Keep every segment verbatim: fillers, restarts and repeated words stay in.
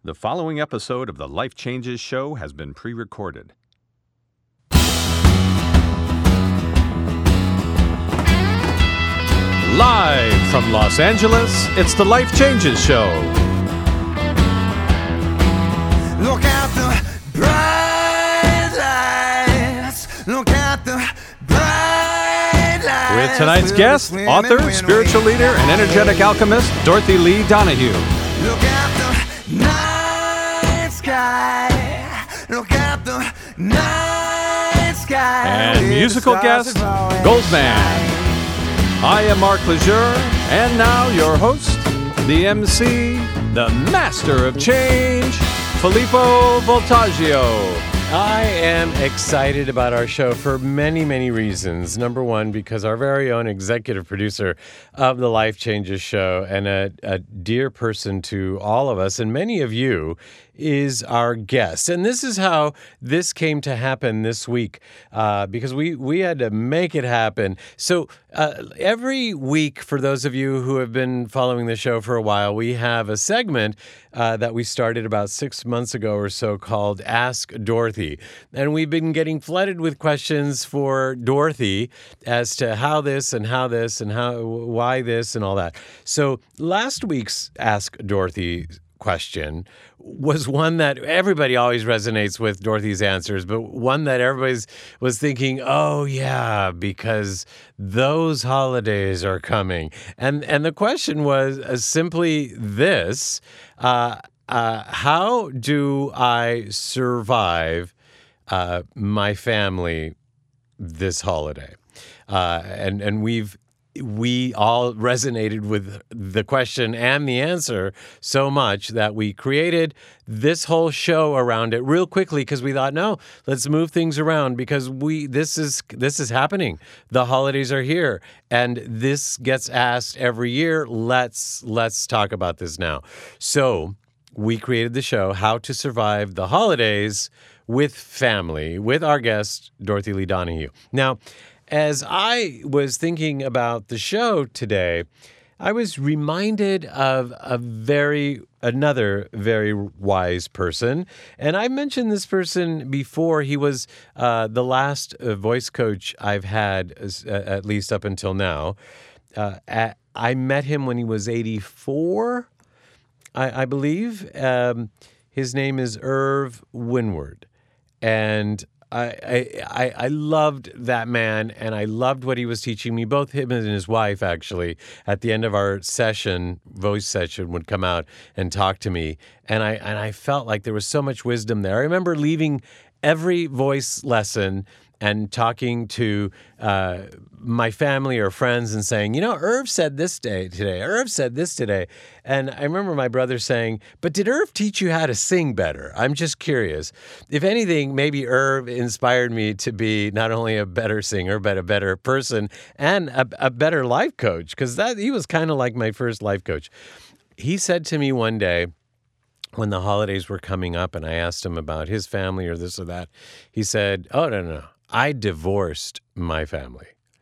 The following episode of the Life Changes Show has been pre-recorded. Live from Los Angeles, it's the Life Changes Show. Look at the bright lights. Look at the bright lights. With tonight's guest, author, spiritual leader, and energetic alchemist, Dorothy Lee Donahue. Look at the night sky. Look at the night sky. And musical guest, Goldman. I am Mark Lejeune, and now your host, the M C, the master of change, Filippo Voltaggio. I am excited about our show for many, many reasons. Number one, because our very own executive producer of the Life Changes Show and a, a dear person to all of us and many of you is our guest. And this is how this came to happen this week, uh, because we, we had to make it happen. So uh, every week, for those of you who have been following the show for a while, we have a segment uh, that we started about six months ago or so called Ask Dorothy. And we've been getting flooded with questions for Dorothy as to how this and how this and how why this and all that. So last week's Ask Dorothy question was one that everybody always resonates with Dorothy's answers, but one that everybody was thinking, oh yeah, because those holidays are coming. And and the question was uh, simply this, uh, uh, how do I survive uh, my family this holiday? Uh, and, and we've We all resonated with the question and the answer so much that we created this whole show around it real quickly because we thought, no, let's move things around because we this is this is happening. The holidays are here, and this gets asked every year. Let's let's talk about this now. So we created the show, How to Survive the Holidays with Family, with our guest, Dorothy Lee Donahue. Now, as I was thinking about the show today, I was reminded of a very, another very wise person. And I mentioned this person before. He was uh, the last uh, voice coach I've had, uh, at least up until now. Uh, at, I met him when he was eighty-four, I, I believe. Um, his name is Irv Winward. And I, I I loved that man, and I loved what he was teaching me. Both him and his wife, actually, at the end of our session, voice session, would come out and talk to me, and I and I felt like there was so much wisdom there. I remember leaving every voice lesson and talking to uh, my family or friends and saying, you know, Irv said this day today. Irv said this today. And I remember my brother saying, but did Irv teach you how to sing better? I'm just curious. If anything, maybe Irv inspired me to be not only a better singer, but a better person and a, a better life coach, because that he was kind of like my first life coach. He said to me one day, when the holidays were coming up and I asked him about his family or this or that, he said, oh, no, no, no. I divorced my family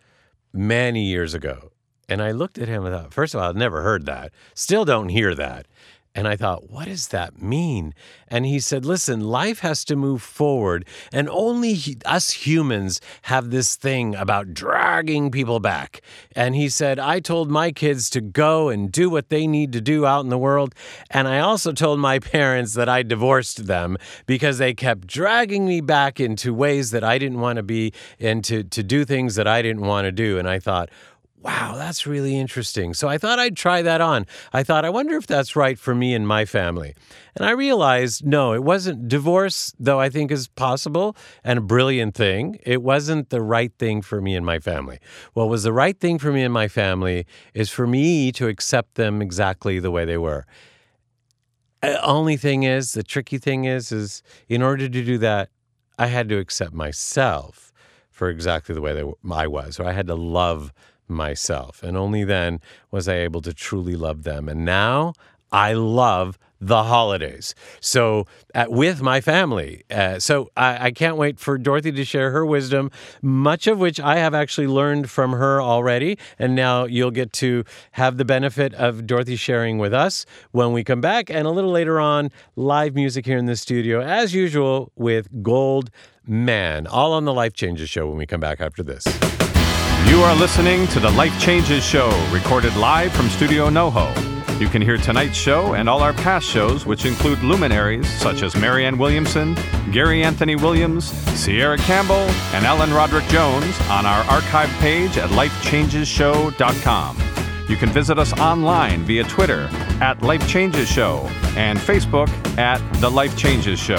many years ago. And I looked at him and thought, first of all, I'd never heard that. Still don't hear that. And I thought, what does that mean? And he said, listen, life has to move forward. And only he, us humans have this thing about dragging people back. And he said, I told my kids to go and do what they need to do out in the world. And I also told my parents that I divorced them because they kept dragging me back into ways that I didn't want to be and to, to do things that I didn't want to do. And I thought, wow, that's really interesting. So I thought I'd try that on. I thought, I wonder if that's right for me and my family. And I realized, no, it wasn't. Divorce, though I think is possible and a brilliant thing, it wasn't the right thing for me and my family. What was the right thing for me and my family is for me to accept them exactly the way they were. The only thing is, the tricky thing is, is in order to do that, I had to accept myself for exactly the way they, I was, or I had to love myself. And only then was I able to truly love them. And now I love the holidays. So uh, with my family. Uh, so I, I can't wait for Dorothy to share her wisdom, much of which I have actually learned from her already. And now you'll get to have the benefit of Dorothy sharing with us when we come back. And a little later on, live music here in the studio, as usual, with Gold Man, all on the Life Changes Show when we come back after this. You are listening to the Life Changes Show, recorded live from Studio NoHo. You can hear tonight's show and all our past shows, which include luminaries such as Marianne Williamson, Gary Anthony Williams, Sierra Campbell, and Ellen Roderick Jones on our archive page at life changes show dot com. You can visit us online via Twitter at Life Changes Show and Facebook at The Life Changes Show.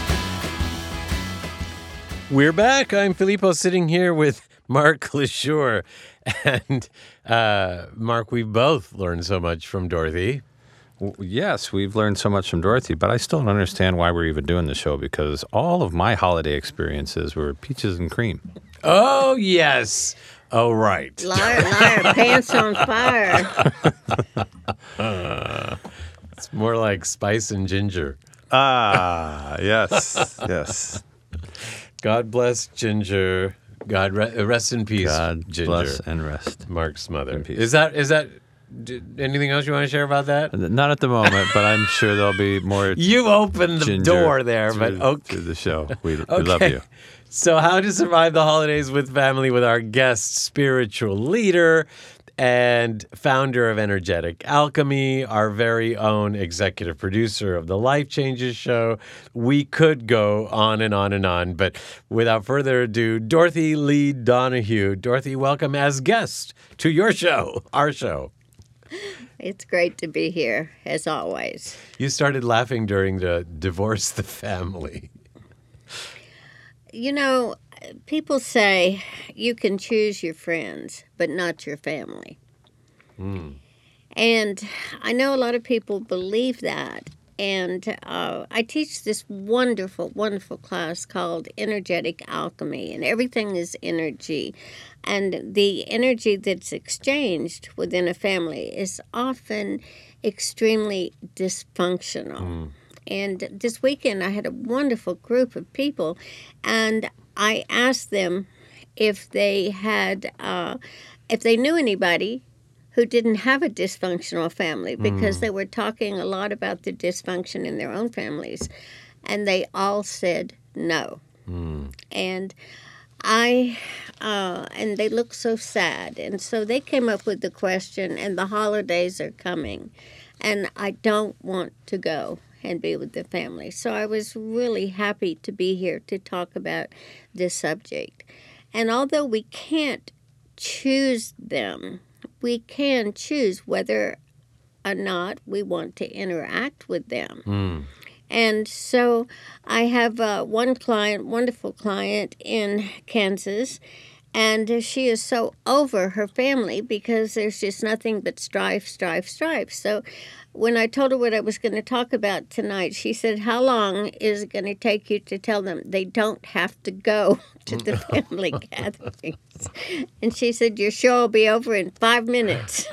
We're back. I'm Filippo, sitting here with Mark LeSure. And uh, Mark, we've both learned so much from Dorothy. Well, yes, we've learned so much from Dorothy, but I still don't understand why we're even doing the show, because all of my holiday experiences were peaches and cream. Oh, yes. Oh, right. Liar, liar, pants on fire. uh, it's more like spice and ginger. Ah, yes, yes. God bless Ginger. God re- rest in peace. God Ginger. bless and rest. Mark's mother. In peace. Is that is that d- anything else you want to share about that? Not at the moment, but I'm sure there'll be more. You opened the Ginger door there, to, but okay. To the show. We, we okay. love you. So, how to survive the holidays with family with our guest spiritual leader and founder of Energetic Alchemy, our very own executive producer of the Life Changes Show. We could go on and on and on, but without further ado, Dorothy Lee Donahue. Dorothy, welcome as guest to your show, our show. It's great to be here, as always. You started laughing during the Divorce the Family. You know, people say you can choose your friends, but not your family. Mm. And I know a lot of people believe that. And uh, I teach this wonderful, wonderful class called Energetic Alchemy, and everything is energy. And the energy that's exchanged within a family is often extremely dysfunctional. Mm. And this weekend, I had a wonderful group of people, and I asked them if they had, uh, if they knew anybody who didn't have a dysfunctional family, because mm. they were talking a lot about the dysfunction in their own families, and they all said no. Mm. And I, uh, and they looked so sad, and so they came up with the question, and the holidays are coming, and I don't want to go and be with the family. So I was really happy to be here to talk about this subject. And although we can't choose them, we can choose whether or not we want to interact with them. Mm. And so I have uh, one client, wonderful client in Kansas, and she is so over her family because there's just nothing but strife, strife, strife. So when I told her what I was going to talk about tonight, she said, how long is it going to take you to tell them they don't have to go to the family gatherings? And she said, your show will be over in five minutes.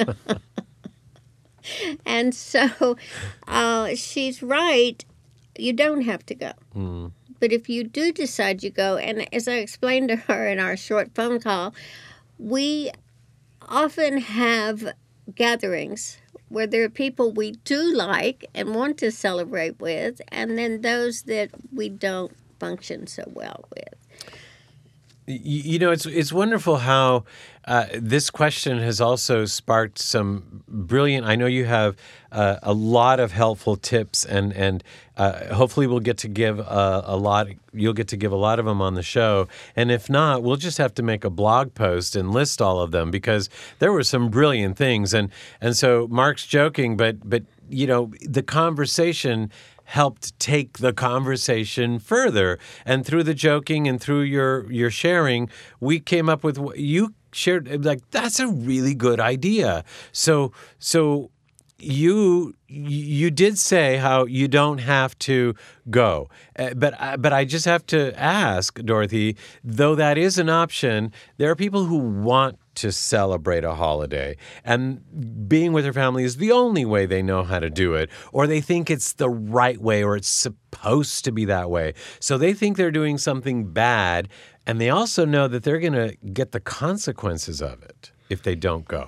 And so uh, she's right. You don't have to go. Mm. But if you do decide you go, and as I explained to her in our short phone call, we often have gatherings where there are people we do like and want to celebrate with, and then those that we don't function so well with. You know, it's it's wonderful how uh, this question has also sparked some brilliant. I know you have uh, a lot of helpful tips, and and uh, hopefully we'll get to give a, a lot. You'll get to give a lot of them on the show, and if not, we'll just have to make a blog post and list all of them, because there were some brilliant things. And and so Mark's joking, but but you know, the conversation helped take the conversation further. And through the joking and through your, your sharing, we came up with, you shared, like, that's a really good idea. So, so you you did say how you don't have to go, uh, but I- but I just have to ask, Dorothy, though that is an option, there are people who want to celebrate a holiday, and being with their family is the only way they know how to do it, or they think it's the right way, or it's supposed to be that way. So they think they're doing something bad, and they also know that they're going to get the consequences of it if they don't go.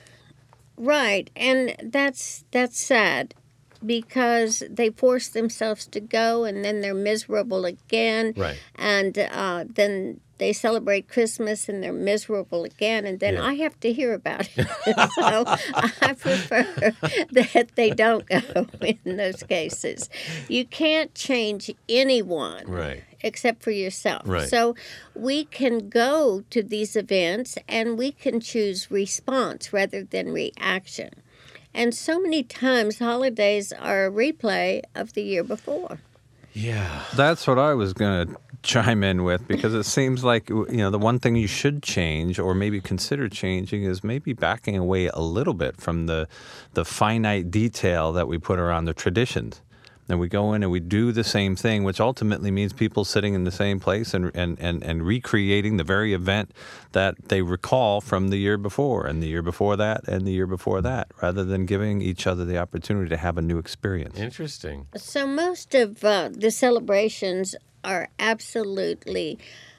Right, and that's that's sad because they force themselves to go and then they're miserable again. Right. And uh, then they celebrate Christmas and they're miserable again, and then Yeah. I have to hear about it. So I prefer that they don't go in those cases. You can't change anyone. Right. Except for yourself. Right. So we can go to these events and we can choose response rather than reaction. And so many times holidays are a replay of the year before. Yeah. That's what I was going to chime in with, because it seems like, you know, the one thing you should change or maybe consider changing is maybe backing away a little bit from the the finite detail that we put around the traditions. And we go in and we do the same thing, which ultimately means people sitting in the same place and, and, and, and recreating the very event that they recall from the year before and the year before that and the year before that, rather than giving each other the opportunity to have a new experience. Interesting. So most of uh, the celebrations are absolutely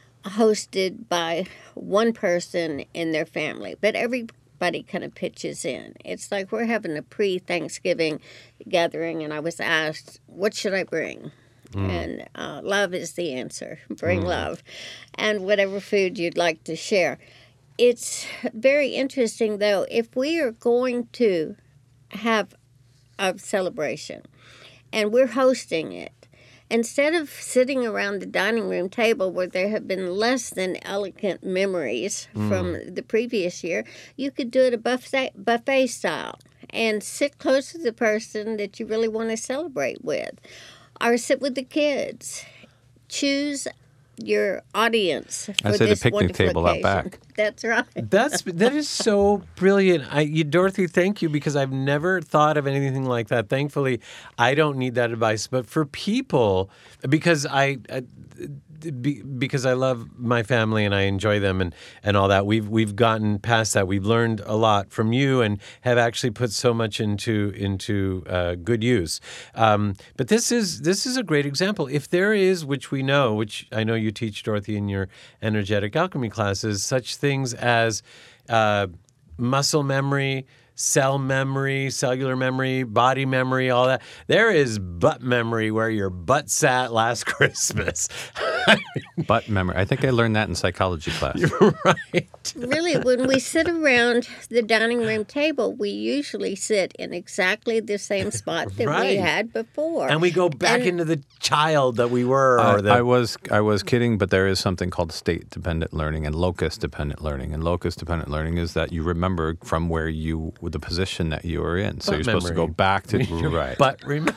hosted by one person in their family, but everybody kind of pitches in. It's like we're having a pre-Thanksgiving gathering, and I was asked, what should I bring? Mm. And uh, love is the answer. Bring mm. love. And whatever food you'd like to share. It's very interesting, though, if we are going to have a celebration and we're hosting it, instead of sitting around the dining room table where there have been less than elegant memories mm. from the previous year, you could do it a buffet, buffet style and sit close to the person that you really want to celebrate with. Or sit with the kids. Choose your audience for I say the this picnic wonderful table out occasion. back. That's right. That's that is so brilliant. I, you, Dorothy, thank you, because I've never thought of anything like that. Thankfully, I don't need that advice. But for people, because I, I be, because I love my family and I enjoy them and, and all that, we've we've gotten past that. We've learned a lot from you and have actually put so much into into uh, good use. Um, but this is this is a great example. If there is, which we know, which I know you teach, Dorothy, in your energetic alchemy classes, such things as uh, muscle memory, cell memory, cellular memory, body memory, all that. There is butt memory, where your butt sat last Christmas. Butt memory. I think I learned that in psychology class. You're right. Really, when we sit around the dining room table, we usually sit in exactly the same spot that Right. we had before. And we go back And- into the child that we were. I, Or the, I was I was kidding, but there is something called state-dependent learning and locus-dependent learning. And locus-dependent learning is that you remember from where you, the position that you were in. So Butt you're supposed to memory. go back to right. But remember,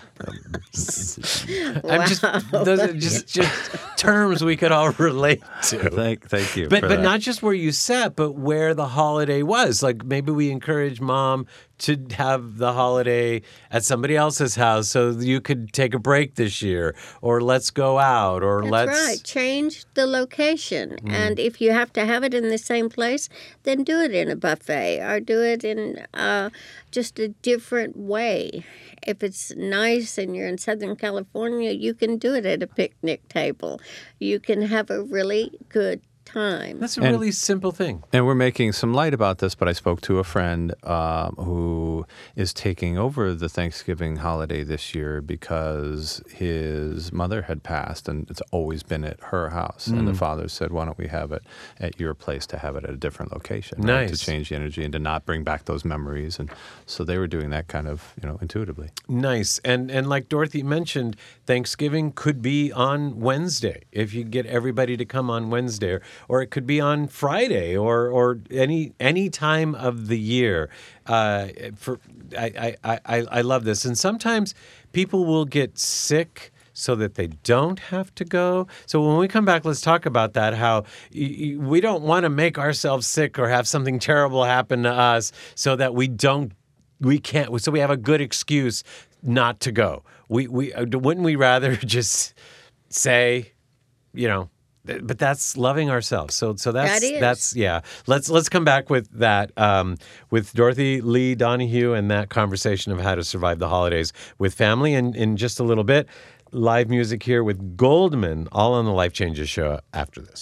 I'm just those are just just terms we could all relate to. Thank, thank you. But for but that. not just where you sat, but where the holiday was. Like maybe we encourage mom to have the holiday at somebody else's house so you could take a break this year, or let's go out, or That's let's right. Change the location. Mm. And if you have to have it in the same place, then do it in a buffet or do it in uh, just a different way. If it's nice and you're in Southern California, you can do it at a picnic table. You can have a really good time. That's a And- really simple thing. And we're making some light about this, but I spoke to a friend um, who is taking over the Thanksgiving holiday this year because his mother had passed, and it's always been at her house. And the father said, why don't we have it at your place to have it at a different location, right? To Nice. change the energy and to not bring back those memories. And so they were doing that kind of, you know, intuitively. Nice. And and like Dorothy mentioned, Thanksgiving could be on Wednesday if you get everybody to come on Wednesday, or, or it could be on Friday, or or any any time of the year. Uh, for I, I, I, I love this. And sometimes people will get sick so that they don't have to go. So when we come back, let's talk about that, how y- y- we don't want to make ourselves sick or have something terrible happen to us so that we don't we can't. So we have a good excuse not to go. We we uh, wouldn't we rather just say, you know. But that's loving ourselves. So so that's That is. that's yeah. Let's let's come back with that um, with Dorothy Lee Donahue and that conversation of how to survive the holidays with family in, in just a little bit. Live music here with Goldman, all on the Life Changes show after this.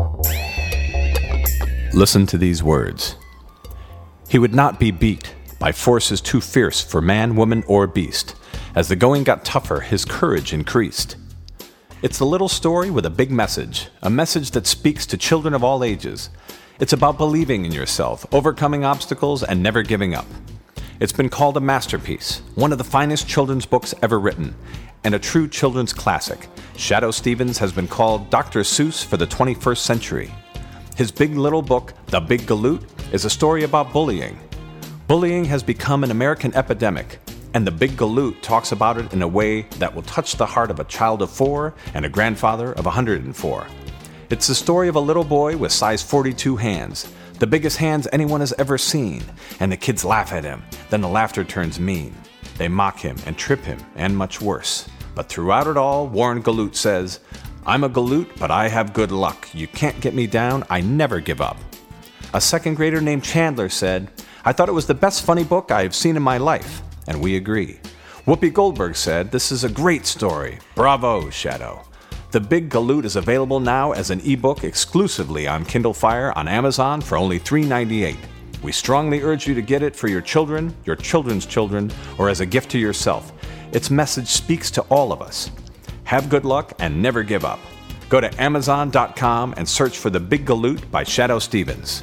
Listen to these words. He would not be beat by forces too fierce for man, woman, or beast. As the going got tougher, his courage increased. It's a little story with a big message, a message that speaks to children of all ages. It's about believing in yourself, overcoming obstacles, and never giving up. It's been called a masterpiece, one of the finest children's books ever written, and a true children's classic. Shadoe Stevens has been called Doctor Seuss for the twenty-first century. His big little book, The Big Galoot, is a story about bullying. Bullying has become an American epidemic, and The Big Galoot talks about it in a way that will touch the heart of a child of four and a grandfather of one hundred four. It's the story of a little boy with size forty-two hands, the biggest hands anyone has ever seen, and the kids laugh at him. Then the laughter turns mean. They mock him and trip him, and much worse. But throughout it all, Warren Galoot says, "I'm a Galoot, but I have good luck. You can't get me down. I never give up." A second grader named Chandler said, "I thought it was the best funny book I have seen in my life." And we agree. Whoopi Goldberg said, "This is a great story. Bravo, Shadoe." The Big Galoot is available now as an ebook exclusively on Kindle Fire on Amazon for only three dollars and ninety-eight cents. We strongly urge you to get it for your children, your children's children, or as a gift to yourself. Its message speaks to all of us. Have good luck and never give up. Go to amazon dot com and search for The Big Galoot by Shadoe Stevens.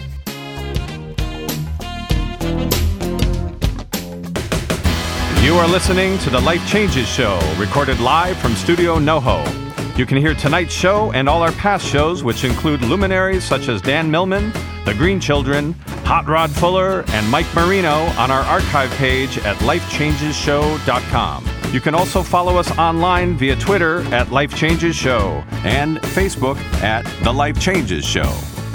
You are listening to the Life Changes Show, recorded live from Studio NoHo. You can hear tonight's show and all our past shows, which include luminaries such as Dan Millman, The Green Children, Hot Rod Fuller, and Mike Marino on our archive page at life changes show dot com. You can also follow us online via Twitter at Life Changes Show and Facebook at The Life Changes Show.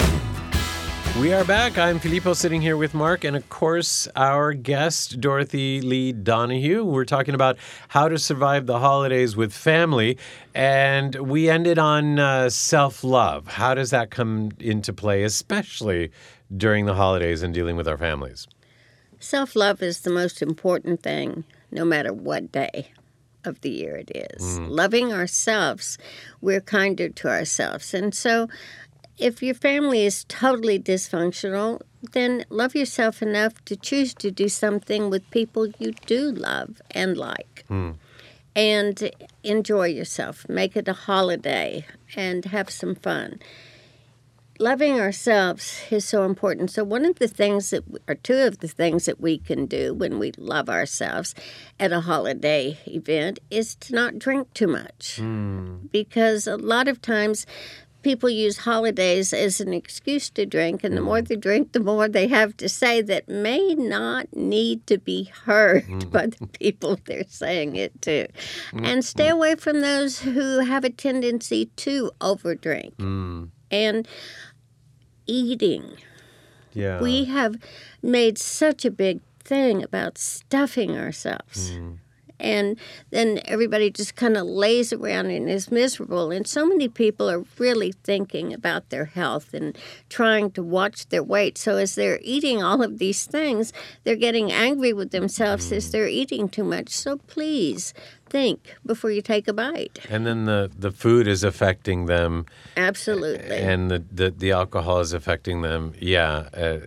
We are back. I'm Filippo sitting here with Mark and, of course, our guest, Dorothy Lee Donahue. We're talking about how to survive the holidays with family, and we ended on uh, self-love. How does that come into play, especially during the holidays and dealing with our families? Self-love is the most important thing, no matter what day of the year it is. Mm. Loving ourselves, we're kinder to ourselves. And so if your family is totally dysfunctional, then love yourself enough to choose to do something with people you do love and like. Mm. And enjoy yourself. Make it a holiday and have some fun. Loving ourselves is so important. So one of the things that, or two of the things that we can do when we love ourselves at a holiday event is to not drink too much. Mm. Because a lot of times people use holidays as an excuse to drink, and the more they drink, the more they have to say that may not need to be heard mm. by the people they're saying it to. Mm. And stay away from those who have a tendency to overdrink. Mm. And eating. Yeah. We have made such a big thing about stuffing ourselves. Mm. And then everybody just kind of lays around and is miserable. And so many people are really thinking about their health and trying to watch their weight. So as they're eating all of these things, they're getting angry with themselves mm. as they're eating too much. So please think before you take a bite. And then the, the food is affecting them. Absolutely. And the, the, the alcohol is affecting them. Yeah. Uh,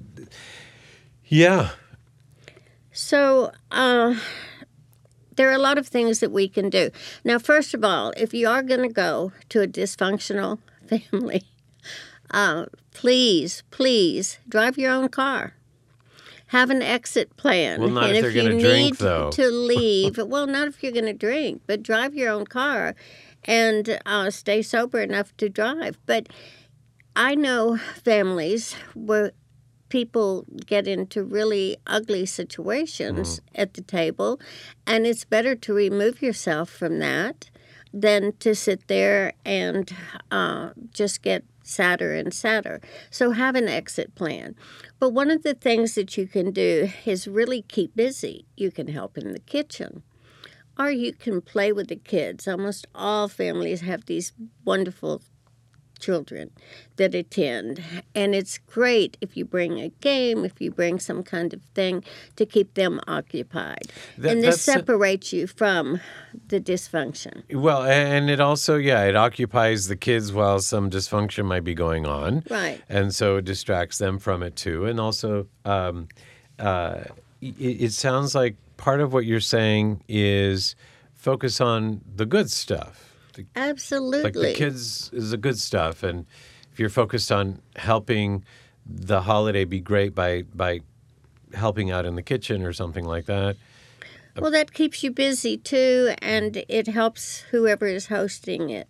yeah. So, uh... there are a lot of things that we can do. Now, first of all, if you are going to go to a dysfunctional family, uh, please, please drive your own car. Have an exit plan. Well, not and if they're going to drink, though. To leave, well, not if you're going to drink, but drive your own car and uh, stay sober enough to drive. But I know families where people get into really ugly situations mm. at the table, and it's better to remove yourself from that than to sit there and uh, just get sadder and sadder. So have an exit plan. But one of the things that you can do is really keep busy. You can help in the kitchen, or you can play with the kids. Almost all families have these wonderful children that attend, and it's great if you bring a game, if you bring some kind of thing to keep them occupied. That- and this that's- separates you from the dysfunction. Well, and it also, yeah, it occupies the kids while some dysfunction might be going on. Right. And so it distracts them from it too. And also, um, uh, it, it sounds like part of what you're saying is focus on the good stuff. The- Absolutely. Like the kids is the good stuff. And if you're focused on helping the holiday be great by, by helping out in the kitchen or something like that. Well, that keeps you busy too, and it helps whoever is hosting it.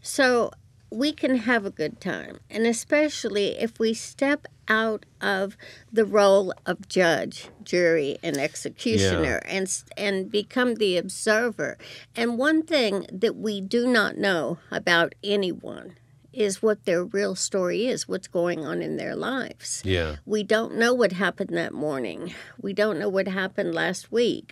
So we can have a good time, and especially if we step out of the role of judge, jury, and executioner, Yeah. and and become the observer. And one thing that we do not know about anyone is what their real story is, what's going on in their lives. Yeah. We don't know what happened that morning. We don't know what happened last week.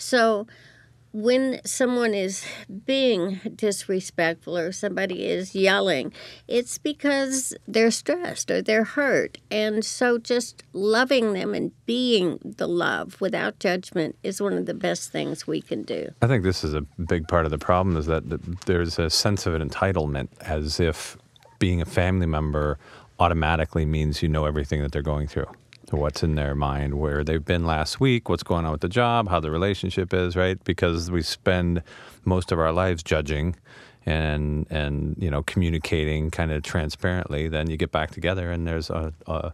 So when someone is being disrespectful or somebody is yelling, it's because they're stressed or they're hurt. And so just loving them and being the love without judgment is one of the best things we can do. I think this is a big part of the problem is that th- there's a sense of an entitlement as if being a family member automatically means you know everything that they're going through, what's in their mind, where they've been last week, what's going on with the job, how the relationship is, right? Because we spend most of our lives judging and, and you know, communicating kind of transparently. Then you get back together and there's a, a,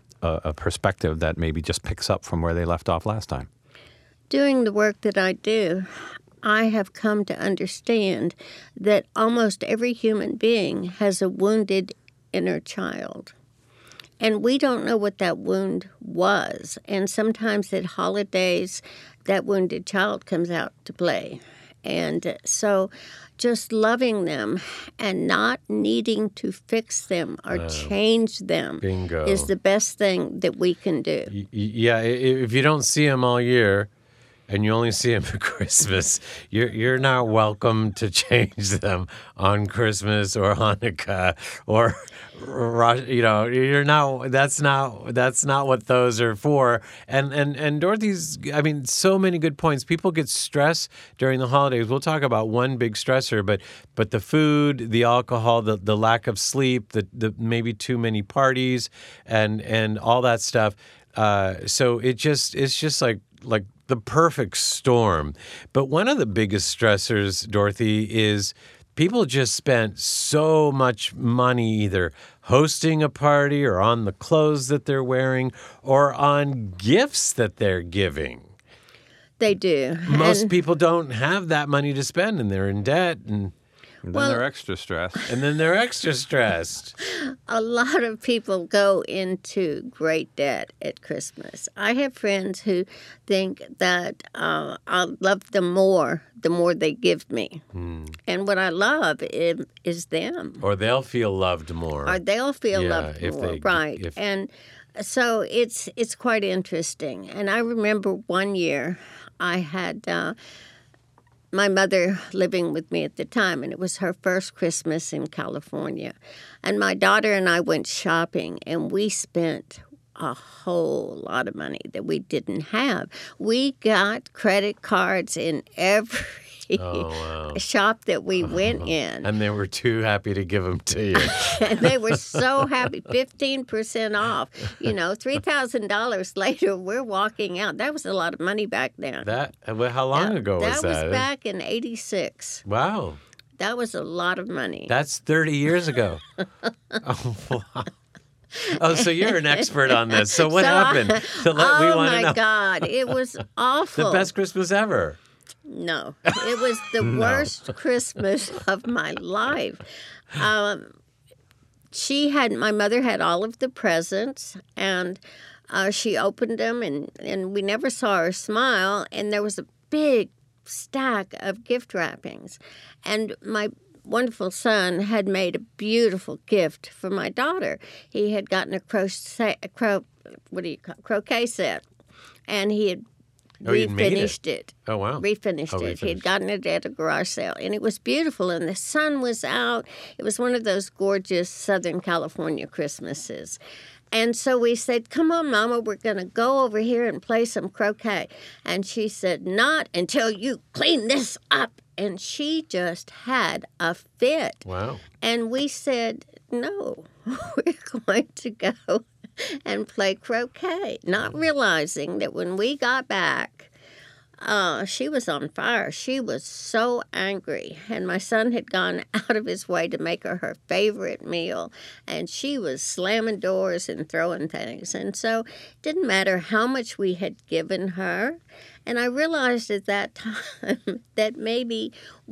a perspective that maybe just picks up from where they left off last time. Doing the work that I do, I have come to understand that almost every human being has a wounded inner child. And we don't know what that wound was. And sometimes at holidays, that wounded child comes out to play. And so just loving them and not needing to fix them or change them Bingo. is the best thing that we can do. Y- y- Yeah, i- if you don't see them all year and you only see them at Christmas, you're you're not welcome to change them on Christmas or Hanukkah or Rosh- you know, you're not that's not that's not what those are for. And and and Dorothy's I mean so many good points. People get stressed during the holidays. We'll talk about one big stressor, but but the food, the alcohol, the the lack of sleep, the the maybe too many parties and and all that stuff. Uh, so it just it's just like like the perfect storm. But one of the biggest stressors, Dorothy, is people just spent so much money either hosting a party or on the clothes that they're wearing or on gifts that they're giving. They do. Most And- people don't have that money to spend and they're in debt and And Well- then they're extra stressed. and then they're extra stressed. A lot of people go into great debt at Christmas. I have friends who think that uh, I'll love them more the more they give me. And what I love is, is them. Or they'll feel loved more. Or they'll feel Yeah, loved if more, they- right? if- And so it's it's quite interesting. And I remember one year I had uh, my mother living with me at the time, and it was her first Christmas in California. And my daughter and I went shopping, and we spent a whole lot of money that we didn't have. We got credit cards in every Oh, wow. shop that we went in. And they were too happy to give them to you. And they were so happy, fifteen percent off. You know, three thousand dollars later, we're walking out. That was a lot of money back then. That well, how long That- ago was that? that? was back in eighty-six. Wow. That was a lot of money. That's thirty years ago. Oh, wow. Oh, so you're an expert on this. So what So happened? I- So let, we oh, want to my know. God. It was awful. The best Christmas ever. No, it was the worst Christmas of my life. Um, she had, my mother had all of the presents, and uh, she opened them, and, and we never saw her smile, and there was a big stack of gift wrappings. And my wonderful son had made a beautiful gift for my daughter. He had gotten a crochet, a cro, what do you call croquet set, and he had Oh, you'd made it. refinished it. Oh, wow. Refinished Oh, it. He had refinished. gotten it at a garage sale, and it was beautiful, and the sun was out. It was one of those gorgeous Southern California Christmases. And so we said, come on, Mama, we're going to go over here and play some croquet. And she said, not until you clean this up. And she just had a fit. Wow. And we said, no, we're going to go and play croquet, not realizing that when we got back, uh, she was on fire. She was so angry. And my son had gone out of his way to make her her favorite meal. And she was slamming doors and throwing things. And so it didn't matter how much we had given her. And I realized at that time that maybe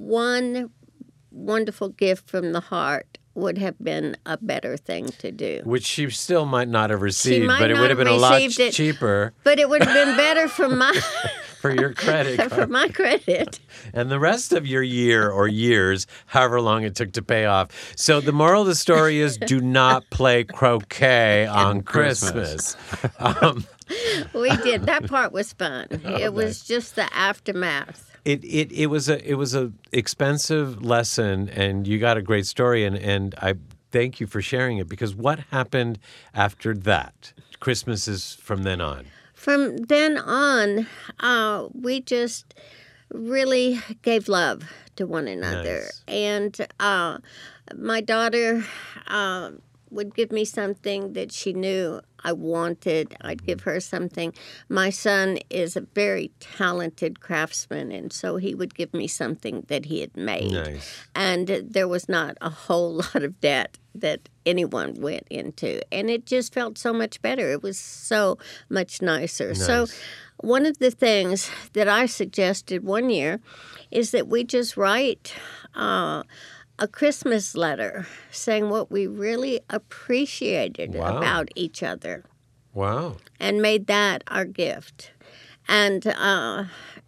one wonderful gift from the heart would have been a better thing to do. Which she still might not have received, might but it not would have have been a lot received it. cheaper But it would have been better for my for your credit for card. my credit. And the rest of your year or years, however long it took to pay off. So the moral of the story is do not play croquet on Christmas. um, We did. That part was fun. It was just the aftermath. It, it it was a it was a expensive lesson, and you got a great story, and, and I thank you for sharing it, because what happened after that? Christmas is from then on. From then on, uh, we just really gave love to one another. Nice. And uh, my daughter uh, would give me something that she knew I wanted. I'd give her something. My son is a very talented craftsman, and so he would give me something that he had made. Nice. And there was not a whole lot of debt that anyone went into. And it just felt so much better. It was so much nicer. So Nice. one of the things that I suggested one year is that we just write uh, a Christmas letter saying what we really appreciated Wow. about each other, Wow. and made that our gift. And uh,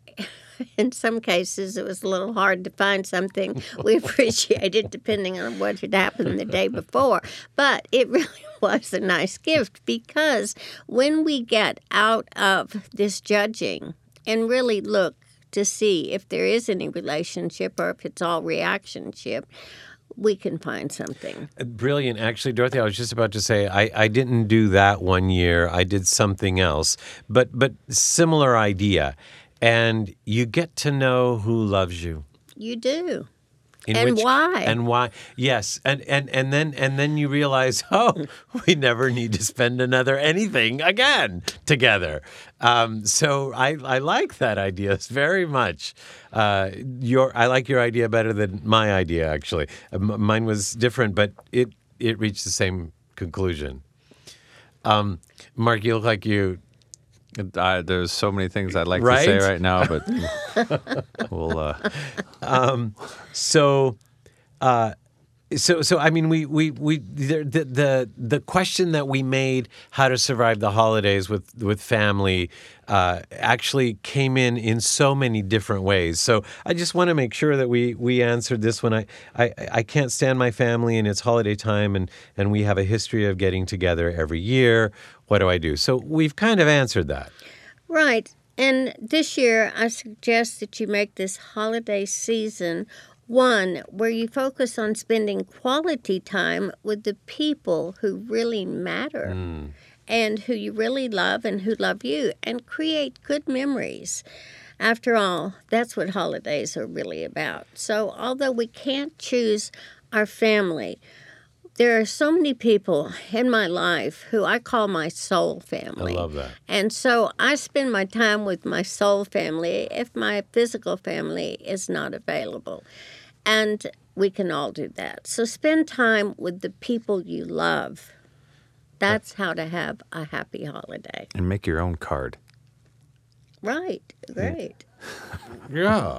in some cases, it was a little hard to find something we appreciated, depending on what had happened the day before. But it really was a nice gift, because when we get out of this judging and really look to see if there is any relationship or if it's all reactionship, we can find something. Brilliant. Actually, Dorothy, I was just about to say, I, I didn't do that one year. I did something else, but but similar idea. And you get to know who loves you. You do. In And which- why. And why. Yes. And, and, and then and then you realize, oh, we never need to spend another anything again together. Um, so I, I like that idea very much. Uh, your I like your idea better than my idea, actually. Uh, m- mine was different, but it, it reached the same conclusion. Um, Mark, you look like you... I, there's so many things I'd like Right? to say right now, but we'll. Uh, So, uh, so, so I mean, we, we, we, the, the, the, the question that we made, how to survive the holidays with, with family, uh, actually came in in so many different ways. So I just want to make sure that we, we answered this one. I, I, I can't stand my family, and it's holiday time, and, and we have a history of getting together every year. What do I do? So we've kind of answered that. Right. And this year, I suggest that you make this holiday season one where you focus on spending quality time with the people who really matter and who you really love and who love you, and create good memories. After all, that's what holidays are really about. So although we can't choose our family, there are so many people in my life who I call my soul family. I love that. And so I spend my time with my soul family if my physical family is not available. And we can all do that. So spend time with the people you love. That's how to have a happy holiday. and make your own card. Right. Great. Yeah.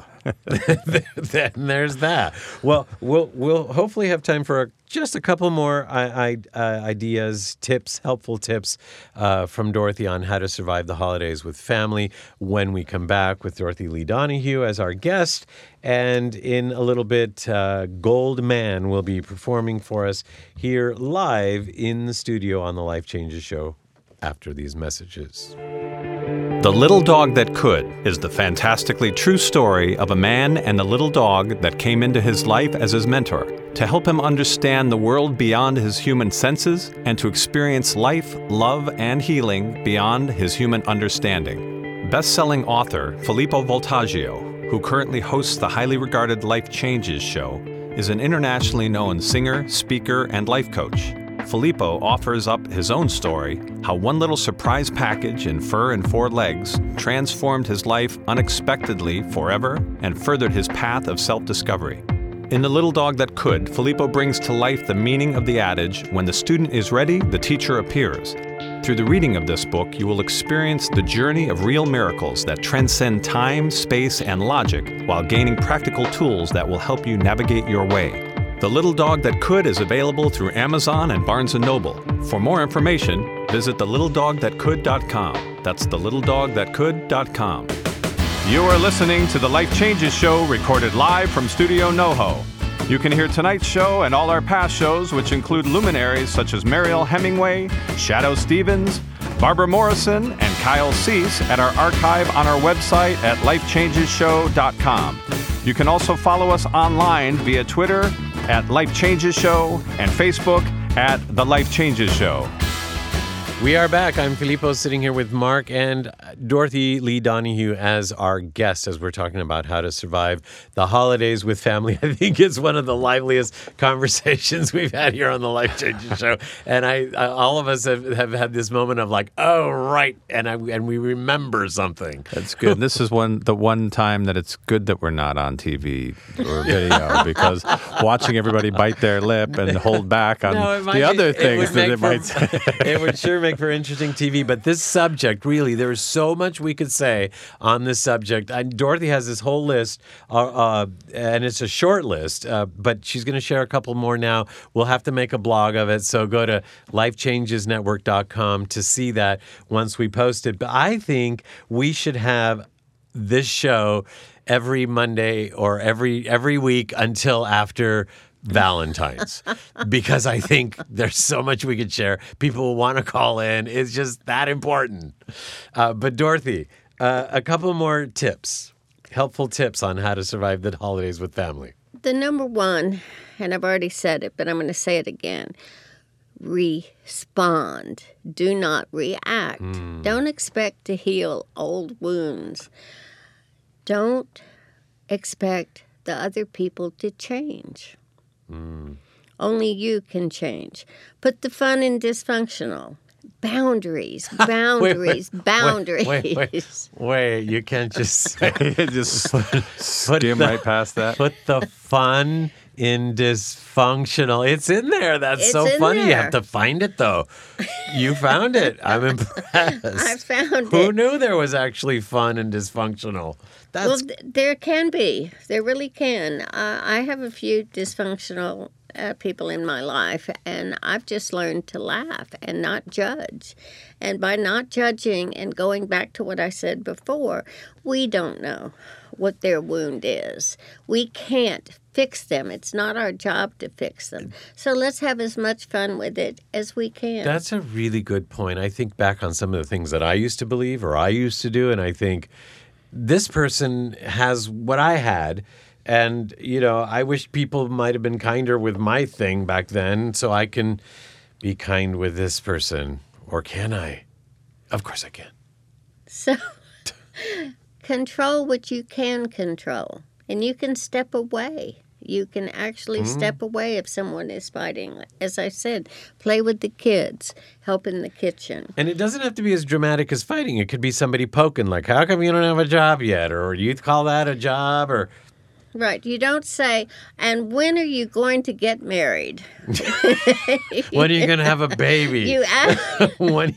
Then there's that. Well, we'll we'll hopefully have time for a, just a couple more I, I, uh, ideas, tips, helpful tips uh, from Dorothy on how to survive the holidays with family when we come back with Dorothy Lee Donahue as our guest. And in a little bit, uh, Gold Man will be performing for us here live in the studio on the Life Changes Show after these messages. The Little Dog That Could is the fantastically true story of a man and a little dog that came into his life as his mentor to help him understand the world beyond his human senses and to experience life, love, and healing beyond his human understanding. Best-selling author Filippo Voltaggio, who currently hosts the highly regarded Life Changes show, is an internationally known singer, speaker, and life coach. Filippo offers up his own story, how one little surprise package in fur and four legs transformed his life unexpectedly forever and furthered his path of self-discovery. In The Little Dog That Could, Filippo brings to life the meaning of the adage, when the student is ready, the teacher appears. Through the reading of this book, you will experience the journey of real miracles that transcend time, space, and logic while gaining practical tools that will help you navigate your way. The Little Dog That Could is available through Amazon and Barnes and Noble. For more information, visit the little dog that could dot com. That's the little dog that could dot com. You are listening to the Life Changes Show, recorded live from Studio NoHo. You can hear tonight's show and all our past shows, which include luminaries such as Mariel Hemingway, Shadow Stevens, Barbara Morrison, and Kyle Cease at our archive on our website at life changes show dot com. You can also follow us online via Twitter at Life Changes Show and Facebook at The Life Changes Show. We are back. I'm Filippo, sitting here with Mark and Dorothy Lee Donahue as our guest as we're talking about how to survive the holidays with family. I think it's one of the liveliest conversations we've had here on the Life Changes Show. And I, I all of us have, have had this moment of like, oh, right. And I, and we remember something. That's good. This is one the one time that it's good that we're not on T V or video, because watching everybody bite their lip and hold back on No, it might the be- other it things would that make it for- might say. It would sure make for interesting T V, but this subject, really, there is so much we could say on this subject. And Dorothy has this whole list, uh, uh, and it's a short list, uh, but she's going to share a couple more now. We'll have to make a blog of it, so go to life changes network dot com to see that once we post it. But I think we should have this show every Monday or every every week until after Valentine's, because I think there's so much we could share. People will want to call in. It's just that important. Uh, but Dorothy, uh, a couple more tips, helpful tips on how to survive the holidays with family. The number one, and I've already said it, but I'm going to say it again. Respond. Do not react. Mm. Don't expect to heal old wounds. Don't expect the other people to change. Mm. Only you can change. Put the fun in dysfunctional. Boundaries, boundaries, wait, wait, boundaries. Wait, wait, wait, wait, you can't just say just skim the, right past that. Put the fun in dysfunctional. It's in there. That's it's so funny. There. You have to find it, though. You found it. I'm impressed. I found Who it. Who knew there was actually fun and dysfunctional? That's... Well, th- there can be. There really can. Uh, I have a few dysfunctional uh, people in my life, and I've just learned to laugh and not judge. And by not judging and going back to what I said before, we don't know what their wound is. We can't fix them. It's not our job to fix them. So let's have as much fun with it as we can. That's a really good point. I think back on some of the things that I used to believe or I used to do, and I think this person has what I had. And, you know, I wish people might have been kinder with my thing back then, so I can be kind with this person. Or can I? Of course I can. So control what you can control. And you can step away. You can actually mm-hmm. step away if someone is fighting. As I said, play with the kids, help in the kitchen. And it doesn't have to be as dramatic as fighting. It could be somebody poking, like, how come you don't have a job yet? Or you call that a job? Or right. You don't say, and when are you going to get married? When are you going to have a baby? You ask. When you...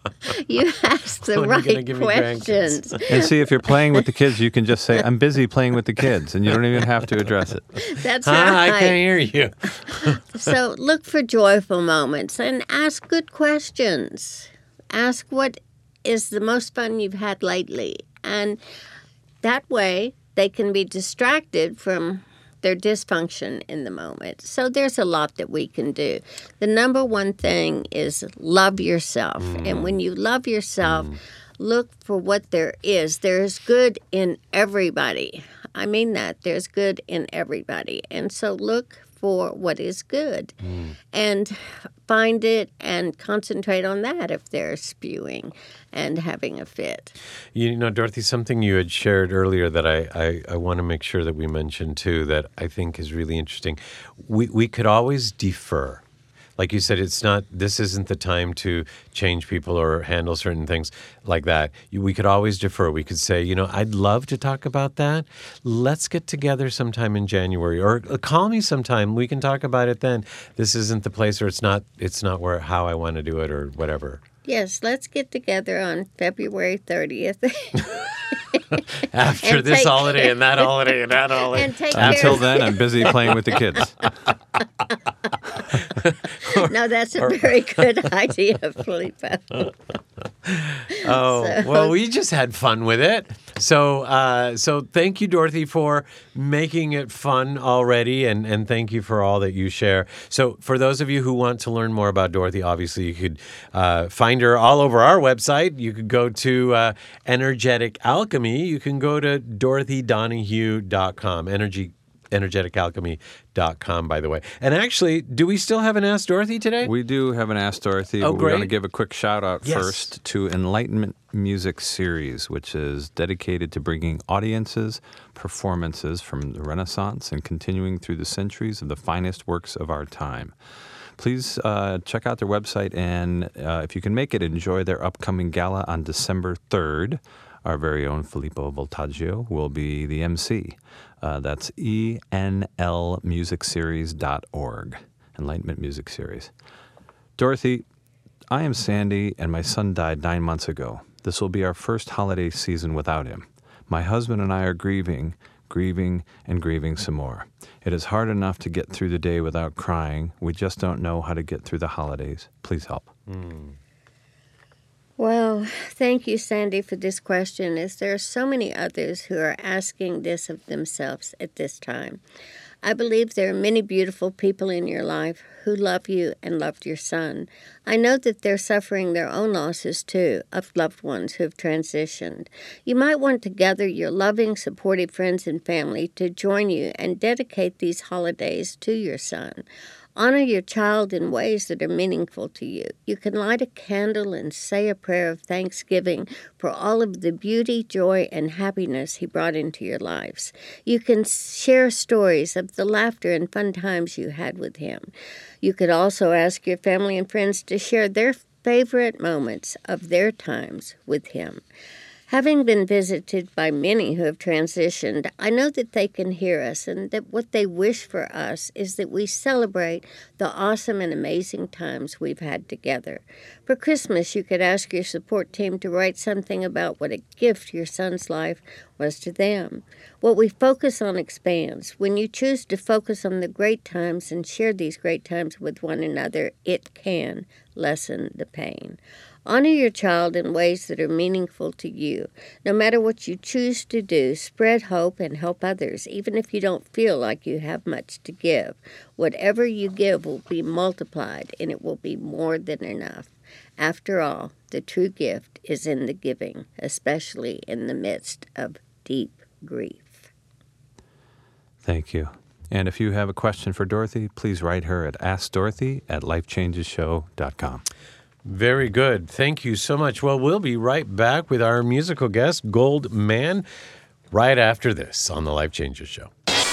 You ask the When are you gonna right give me questions. And see, if you're playing with the kids, you can just say, I'm busy playing with the kids, and you don't even have to address it. That's Ah, I right. can't hear you. So look for joyful moments and ask good questions. Ask what is the most fun you've had lately. And that way they can be distracted from their dysfunction in the moment. So there's a lot that we can do. The number one thing is love yourself. Mm. And when you love yourself, mm. look for what there is. There's good in everybody. I mean that. There's good in everybody. And so look for what is good mm. and find it and concentrate on that if they're spewing and having a fit. You know, Dorothy, something you had shared earlier that I, I, I want to make sure that we mention too that I think is really interesting. We we could always defer. Like you said, it's not, this isn't the time to change people or handle certain things like that. We could always defer. We could say, you know, I'd love to talk about that. Let's get together sometime in January, or call me sometime. We can talk about it then. This isn't the place, or it's not, it's not where, how I want to do it, or whatever. Yes, let's get together on February thirtieth. After And this take holiday care. and that holiday and that holiday. And take Until care. then, I'm busy playing with the kids. No, that's a very good idea, Filippo. Oh, So- well, we just had fun with it. So uh, so thank you, Dorothy, for making it fun already, and, and thank you for all that you share. So for those of you who want to learn more about Dorothy, obviously you could uh, find her all over our website. You could go to uh, Energetic Alchemy. You can go to dorothy donahue dot com. Energy energetic alchemy dot com, by the way. And actually, do we still have an Ask Dorothy today? We do have an Ask Dorothy. Oh, but we want to great. give a quick shout out Yes. first to Enlightenment Music Series, which is dedicated to bringing audiences performances from the Renaissance and continuing through the centuries of the finest works of our time. Please uh, check out their website, and uh, if you can make it, enjoy their upcoming gala on December third. Our very own Filippo Voltaggio will be the M C. Uh, that's E N L music series dot org, Enlightenment Music Series. Dorothy, I am Sandy, and my son died nine months ago. This will be our first holiday season without him. My husband and I are grieving, grieving, and grieving some more. It is hard enough to get through the day without crying. We just don't know how to get through the holidays. Please help. Mm. Well, thank you, Sandy, for this question, as there are so many others who are asking this of themselves at this time. I believe there are many beautiful people in your life who love you and loved your son. I know that they're suffering their own losses, too, of loved ones who have transitioned. You might want to gather your loving, supportive friends and family to join you and dedicate these holidays to your son. Honor your child in ways that are meaningful to you. You can light a candle and say a prayer of thanksgiving for all of the beauty, joy, and happiness he brought into your lives. You can share stories of the laughter and fun times you had with him. You could also ask your family and friends to share their favorite moments of their times with him. Having been visited by many who have transitioned, I know that they can hear us, and that what they wish for us is that we celebrate the awesome and amazing times we've had together. For Christmas, you could ask your support team to write something about what a gift your son's life was to them. What we focus on expands. When you choose to focus on the great times and share these great times with one another, it can lessen the pain. Honor your child in ways that are meaningful to you. No matter what you choose to do, spread hope and help others, even if you don't feel like you have much to give. Whatever you give will be multiplied, and it will be more than enough. After all, the true gift is in the giving, especially in the midst of deep grief. Thank you. And if you have a question for Dorothy, please write her at ask dorothy at life changes show dot com. Very good. Thank you so much. Well, we'll be right back with our musical guest, Gold Man, right after this on the Life Changes Show.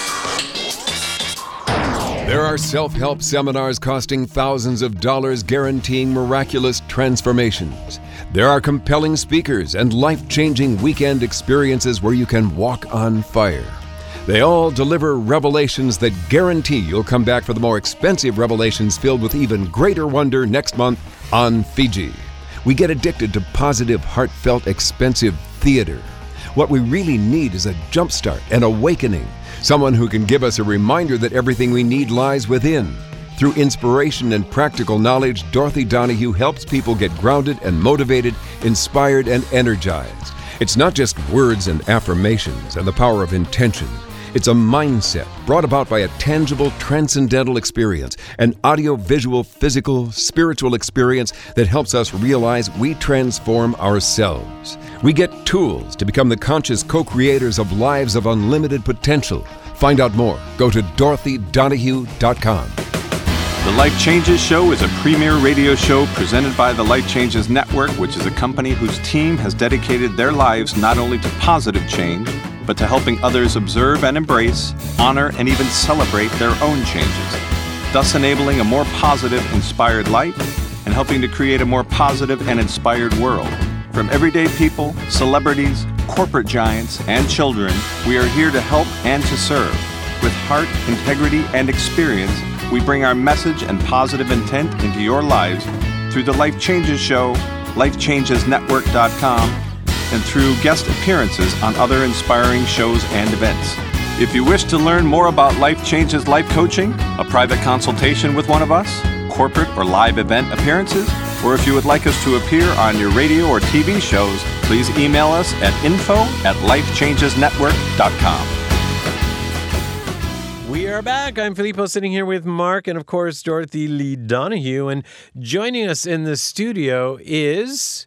There are self-help seminars costing thousands of dollars guaranteeing miraculous transformations. There are compelling speakers and life-changing weekend experiences where you can walk on fire. They all deliver revelations that guarantee you'll come back for the more expensive revelations filled with even greater wonder next month on Fiji. We get addicted to positive, heartfelt, expensive theater. What we really need is a jumpstart, an awakening, someone who can give us a reminder that everything we need lies within. Through inspiration and practical knowledge, Dorothy Donahue helps people get grounded and motivated, inspired and energized. It's not just words and affirmations and the power of intention. It's a mindset brought about by a tangible, transcendental experience, an audio-visual, physical, spiritual experience that helps us realize we transform ourselves. We get tools to become the conscious co-creators of lives of unlimited potential. Find out more. Go to dorothy donahue dot com. The Life Changes Show is a premier radio show presented by the Life Changes Network, which is a company whose team has dedicated their lives not only to positive change, but to helping others observe and embrace, honor, and even celebrate their own changes, thus enabling a more positive, inspired life and helping to create a more positive and inspired world. From everyday people, celebrities, corporate giants, and children, we are here to help and to serve. With heart, integrity, and experience, we bring our message and positive intent into your lives through the Life Changes Show, life changes network dot com, and through guest appearances on other inspiring shows and events. If you wish to learn more about Life Changes Life Coaching, a private consultation with one of us, corporate or live event appearances, or if you would like us to appear on your radio or T V shows, please email us at info at life changes network dot com. We are back. I'm Filippo, sitting here with Mark and, of course, Dorothy Lee Donahue. And joining us in the studio is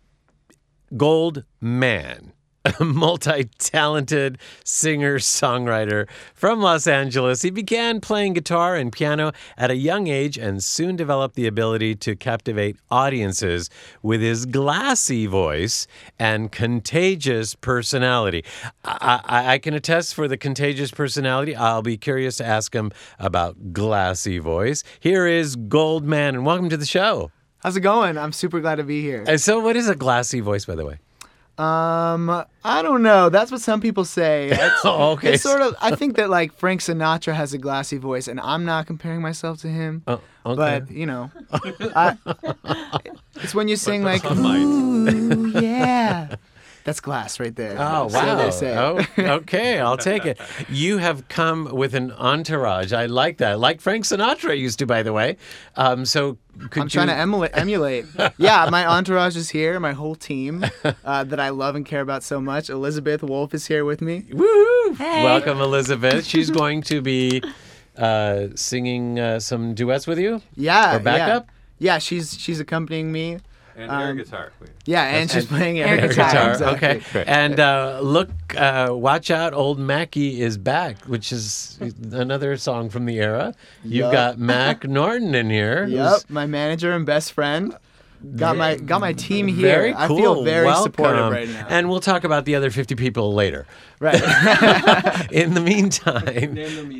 Gold Man, a multi-talented singer-songwriter from Los Angeles. He began playing guitar and piano at a young age and soon developed the ability to captivate audiences with his glassy voice and contagious personality. I, I, I can attest for the contagious personality. I'll be curious to ask him about glassy voice. Here is Gold Man, and welcome to the show. How's it going? I'm super glad to be here. And so what is a glassy voice, by the way? Um, I don't know. That's what some people say. It's, Oh, okay. It's sort of. I think that like Frank Sinatra has a glassy voice, and I'm not comparing myself to him. Oh, okay. But you know, I, it's when you sing like, "Ooh, yeah." That's glass right there. Oh, So wow. they say. Oh, okay, I'll take it. You have come with an entourage. I like that. Like Frank Sinatra used to, by the way. Um, so could I'm you... trying to emulate. emulate. Yeah, my entourage is here. My whole team uh, that I love and care about so much. Elizabeth Wolf is here with me. Woohoo! Welcome, Elizabeth. She's going to be uh, singing uh, some duets with you? Yeah. Or backup? Yeah, yeah she's she's accompanying me. And Um, air guitar, please. Yeah, and she's and- playing air, air guitar. guitar. Exactly. Okay. And uh, look, uh, watch out, Old Mackie is back, which is another song from the era. You've Yup. got Mac Norton in here. who's Yep, my manager and best friend. Got my got my team here. Very I cool. feel very Welcome. supportive right now. And we'll talk about the other fifty people later. Right. In the meantime,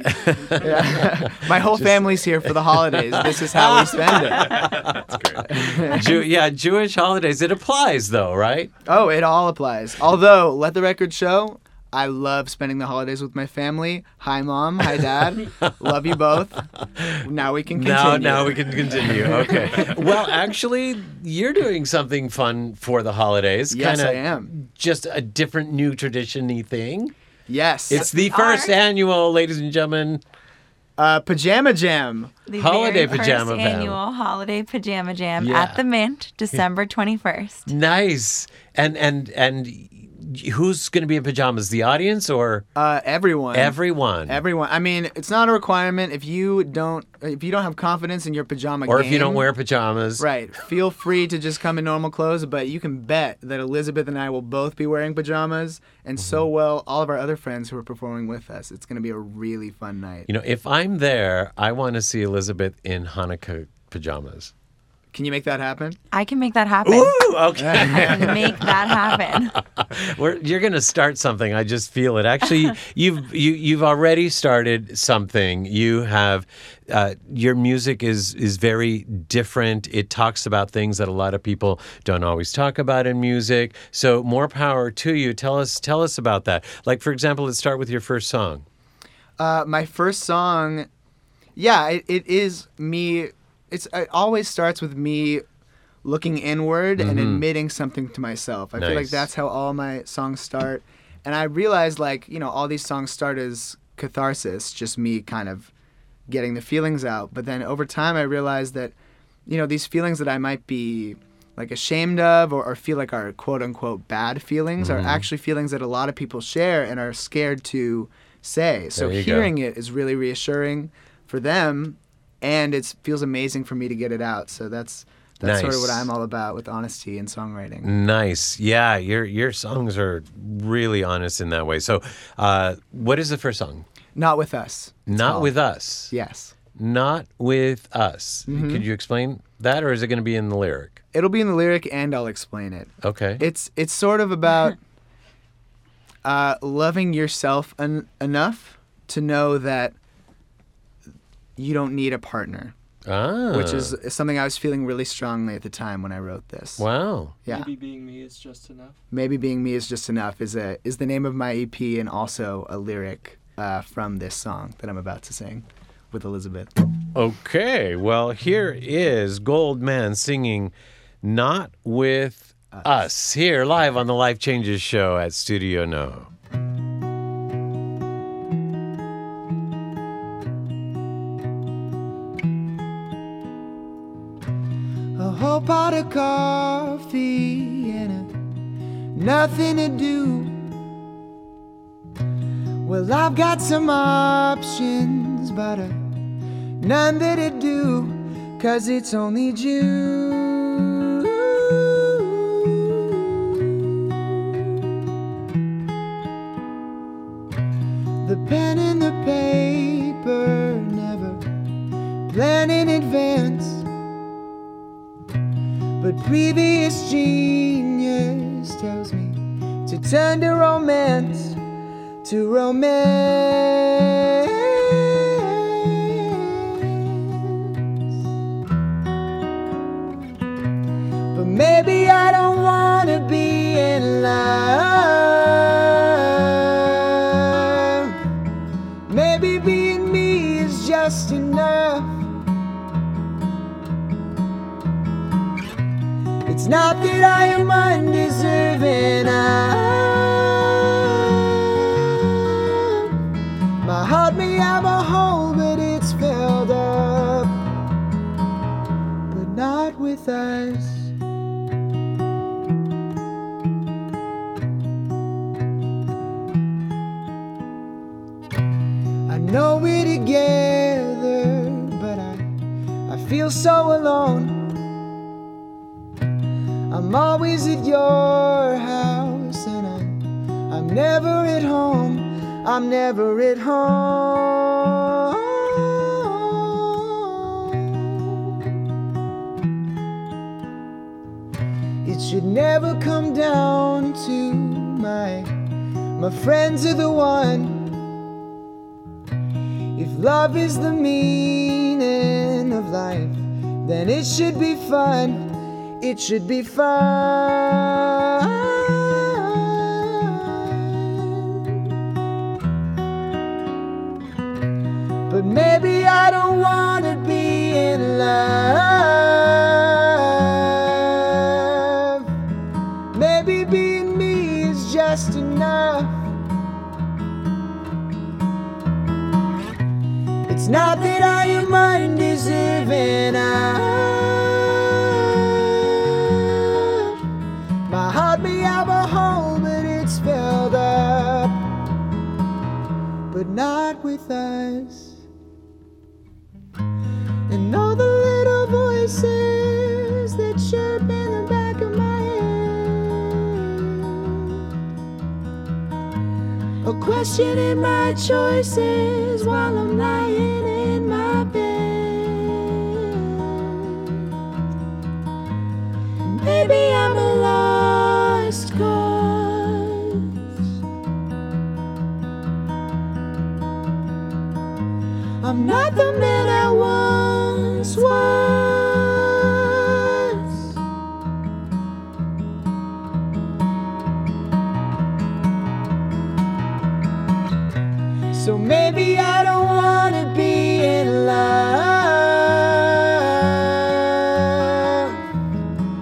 Yeah. My whole family's here for the holidays. This is how we spend it. Jew- yeah, Jewish holidays. It applies, though, right? Oh, it all applies. Although, let the record show, I love spending the holidays with my family. Hi, Mom. Hi, Dad. Love you both. Now we can continue. Now, now we can continue. Okay. Well, actually, you're doing something fun for the holidays. Yes, Kinda I am. Just a different new tradition-y thing. Yes. It's the first Art. annual, ladies and gentlemen. uh, Pajama Jam. The Holiday very Pajama first Jam. annual Holiday Pajama Jam Yeah. at the Mint, December twenty-first. Nice. And and and who's going to be in pajamas? The audience or Uh, everyone. everyone? Everyone. I mean, it's not a requirement. If you don't, if you don't have confidence in your pajama or game, if you don't wear pajamas. right, feel free to just come in normal clothes. But you can bet that Elizabeth and I will both be wearing pajamas, and so Mm-hmm. will all of our other friends who are performing with us. It's going to be a really fun night. You know, if I'm there, I want to see Elizabeth in Hanukkah pajamas. Can you make that happen? I can make that happen. Ooh, okay. I can make that happen. We're, you're going to start something. I just feel it. Actually, you've you, you've already started something. You have uh, your music is is very different. It talks about things that a lot of people don't always talk about in music. So more power to you. Tell us tell us about that. Like for example, let's start with your first song. Uh, my first song, yeah, it, it is me. It's it always starts with me looking inward and admitting something to myself. I feel like Nice. that's how all my songs start. And I realized, like, you know, all these songs start as catharsis, just me kind of getting the feelings out. But then over time, I realized that, you know, these feelings that I might be like ashamed of or, or feel like are quote unquote bad feelings are actually feelings that a lot of people share and are scared to say. So There you go. hearing it is really reassuring for them, and it feels amazing for me to get it out. So that's that's sort of Nice. what I'm all about with honesty and songwriting. Nice. Yeah, your your songs are really honest in that way. So, uh, what is the first song? Not with us. it's Not called. with us. Yes. Not with us. Could you explain that, or is it going to be in the lyric? It'll be in the lyric and I'll explain it. Okay. It's it's sort of about uh, loving yourself en- enough to know that you don't need a partner, ah. which is something I was feeling really strongly at the time when I wrote this. wow. Yeah. Maybe being me is just enough. Maybe Being Me Is Just Enough is a is the name of my E P and also a lyric uh, from this song that I'm about to sing with Elizabeth. Okay. Well, here is Goldman singing "Not with Us" here live on the Life Changes show at Studio No. A whole pot of coffee and a nothing to do. Well, I've got some options, but uh, none that'd do, 'cause it's only June. The pen and the paper never plan in advance, but previous genius tells me to turn to romance, to romance. But maybe I don't wanna be in love. Maybe being me is just enough. It's not that I am undeserving of. My heart may have a hole, but it's filled up. But not with us. I know we're together, but I, I feel so alone. I'm always at your house and I'm, I'm never at home. I'm never at home. It should never come down to my, my friends are the one. If love is the meaning of life, then it should be fun. It should be fun. But maybe I don't wanna be in love. Maybe being me is just enough. It's not that I am undeserving of. My heart may have a hole, but it's filled up. But not with us. And all the little voices that chirp in the back of my head are questioning my choices while I'm lying in my bed. Maybe I'm a lost cause. I'm not the man I once was. So maybe I don't wanna be in love.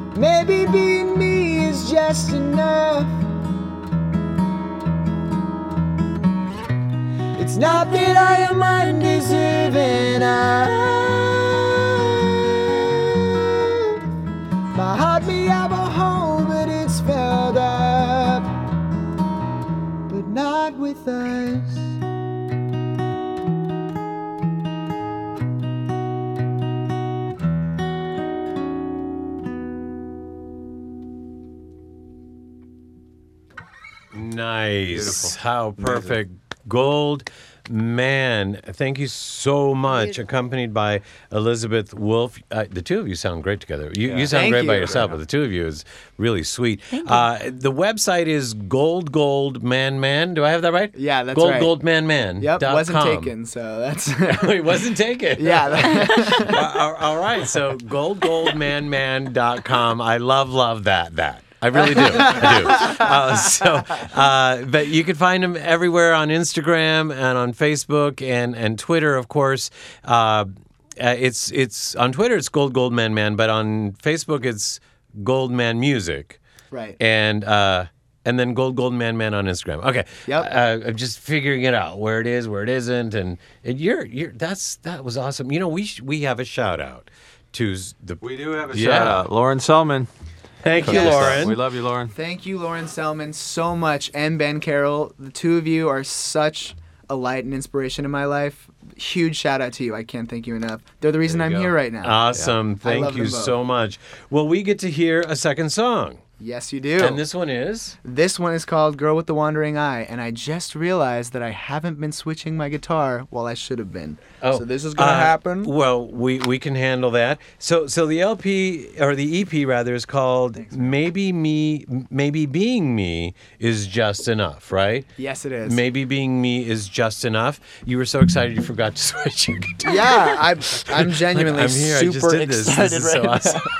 Nice. How perfect. Gold Man. Thank you so much. Beautiful. Accompanied by Elizabeth Wolf. Uh, the two of you sound great together. You, you sound Thank great by you. yourself, but the two of you is really sweet. Uh, the website is Gold Gold Man Man. Do I have that right? Yeah, that's Gold right. Gold Man Man. Yep, dot wasn't com. taken, so that's. It wasn't taken. yeah. that- all, all right. So gold gold man man dot com. I love, love that, that. I really do. I do. Uh, so, uh, but you can find them everywhere on Instagram and on Facebook and, and Twitter, of course. Uh, uh, it's it's on Twitter, it's Gold Gold Man Man, but on Facebook, it's Gold Man Music. Right. And uh, and then Gold Gold Man Man on Instagram. Okay. Yep. Uh, I'm just figuring it out, where it is, where it isn't, and, and you're you're that's that was awesome. You know, we sh- we have a shout out to s- the. We do have a Yeah. shout out. Lauren Selman. Thank you, Yes. Lauren. We love you, Lauren. Thank you, Lauren Selman, so much, and Ben Carroll. The two of you are such a light and inspiration in my life. Huge shout out to you. I can't thank you enough. They're the reason There I'm you go. here right now. Awesome. I Thank love you them both. so much. Well, we get to hear a second song. Yes, you do. And this one is? This one is called Girl with the Wandering Eye, and I just realized that I haven't been switching my guitar while I should have been. So this is going to uh, happen. Well, we, we can handle that. So so the L P, or the E P rather, is called Maybe Me, Maybe Being Me is Just Enough, right? Yes, it is. Maybe Being Me is Just Enough. You were so excited you forgot to switch your guitar. Yeah, I'm, I'm genuinely I'm here. I just super did this. excited This is so right awesome.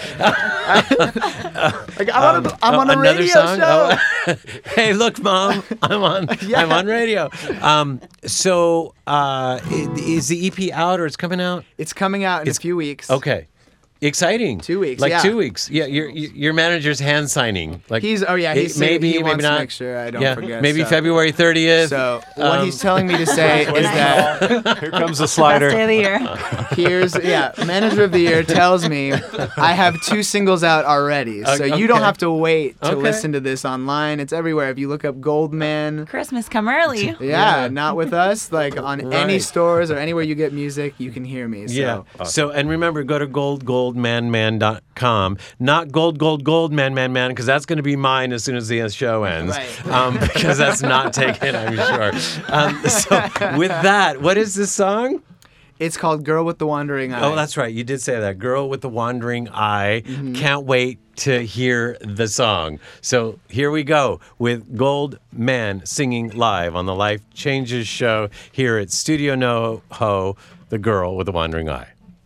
now. Like, I'm on a, I'm Oh, on a another radio song? show. Oh. Hey, look, Mom, I'm on. I'm on radio. Um, so, uh, i- is the E P out or it's coming out? It's coming out in It's- a few weeks. Okay, exciting. Two weeks, Like yeah. two weeks. Yeah, your your manager's hand signing. Like He's- oh, yeah, it- he's saying maybe he maybe wants to not. make sure I don't yeah, forget maybe stuff. February thirtieth. So what Um, he's telling me to say is that Here comes the Best slider. day of the year. here's yeah, manager of the year tells me I have two singles out already, so Okay. you don't have to wait to Okay. listen to this online. It's everywhere. If you look up Goldman, Christmas come early. yeah, Yeah. not with us. Like on any Right. stores or anywhere you get music, you can hear me. So. Yeah. So and remember, go to gold gold man man dot com. Not gold gold gold man man man because that's going to be mine as soon as the show ends. Right. Um, because that's not taken, I'm sure. Um, so with that, what is this song? It's called Girl with the Wandering Eye. Oh, that's right. You did say that. Girl with the Wandering Eye. Mm-hmm. Can't wait to hear the song. So here we go with Gold Man singing live on the Life Changes show here at Studio No Ho, The Girl with the Wandering Eye.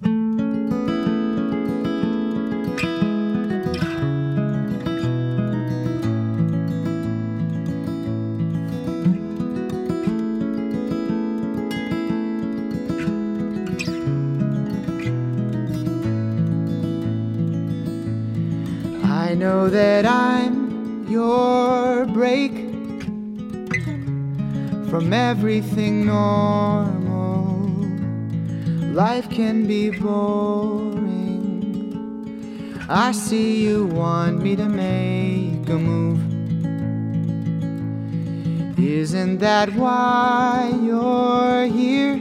I know that I'm your break from everything normal. Life can be boring. I see you want me to make a move. Isn't that why you're here?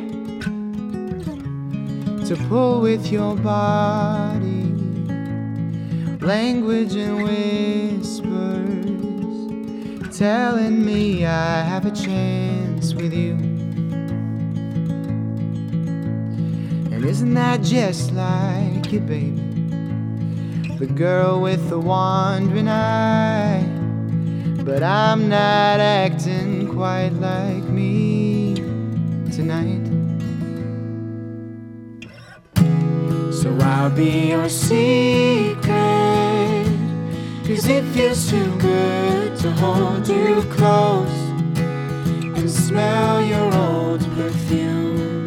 To pull with your body. Language and whispers telling me I have a chance with you. And isn't that just like it, baby? The girl with the wandering eye. But I'm not acting quite like me tonight. So I'll be your secret, 'cause it feels too good to hold you close and smell your old perfume.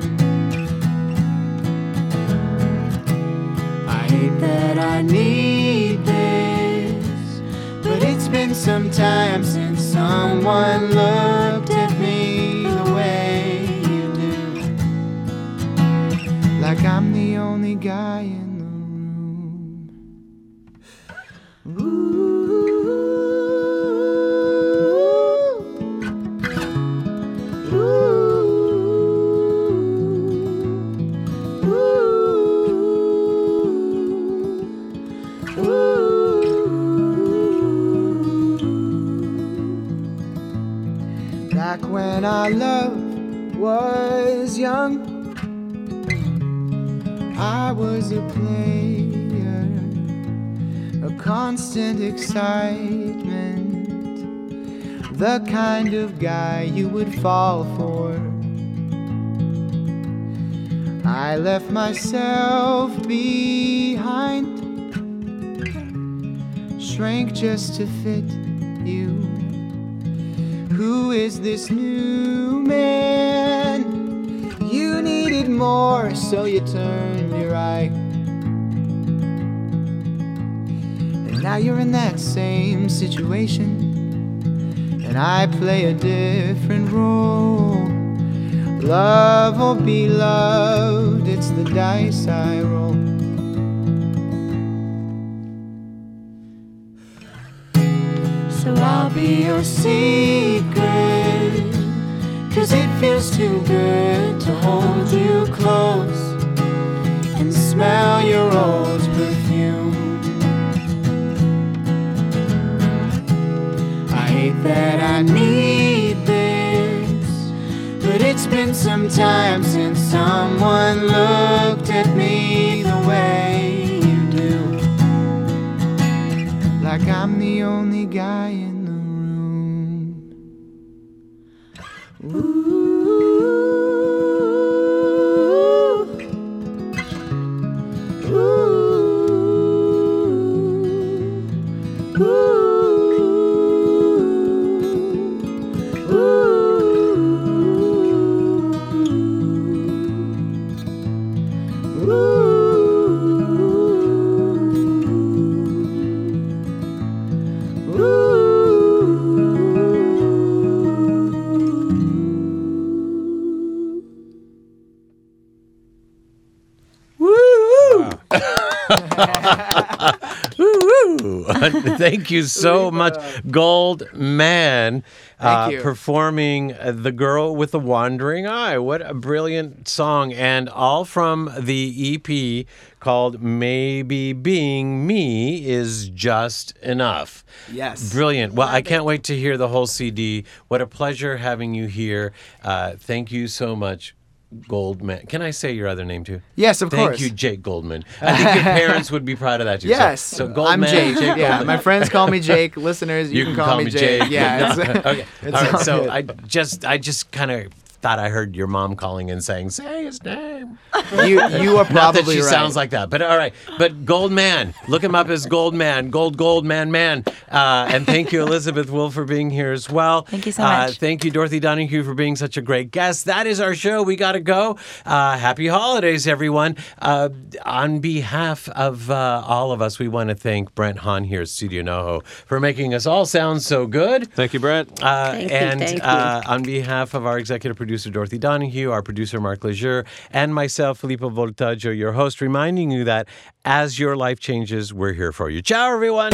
I hate that I need this, but it's been some time since someone looked at me the way you do. Like I'm the only guy in the room. Ooh. Ooh. Ooh. I was a player, a constant excitement, the kind of guy you would fall for. I left myself behind, shrank just to fit you. Who is this new man? You needed more, so you turned your eye. And now you're in that same situation, and I play a different role. Love or be loved, it's the dice I roll. So I'll be your secret, 'cause it feels too good to hold you close and smell your old perfume. I hate that I need this, but it's been some time since someone looked at me the way you do. Like I'm the only guy in the room. Ooh. Thank you so much, Goldman, uh, you. performing uh, The Girl with the Wandering Eye. What a brilliant song, and all from the E P called Maybe Being Me Is Just Enough. Yes. Brilliant. Well, I can't wait to hear the whole C D. What a pleasure having you here. Uh, thank you so much, Goldman. Can I say your other name too? Yes, of Thank course. you, Jake Goldman. I think your parents would be proud of that too. Yes. So, so Goldman, I'm Jake. Jake Yeah, Goldman. my friends call me Jake. Listeners, you, You can call me Jake. Yeah. It's, okay. it's All right. all So good. I just, I just kind of thought I heard your mom calling and saying, "Say his name." you you are Not that probably she right. sounds like that, but all right. But Goldman, look him up as Goldman, Gold Goldman Man. Uh, and thank you, Elizabeth Will, for being here as well. Thank you so Uh, much. thank you, Dorothy Donahue, for being such a great guest. That is our show. We got to go. Uh, happy holidays, everyone. Uh, on behalf of uh, all of us, we want to thank Brent Hahn here at Studio NoHo for making us all sound so good. Thank you, Brett. Uh, Thank you, and thank you. Uh, on behalf of our executive producer, Dorothy Donahue, our producer, Mark Lejeune, and myself, Filippo Voltaggio, your host, reminding you that as your life changes, we're here for you. Ciao, everyone.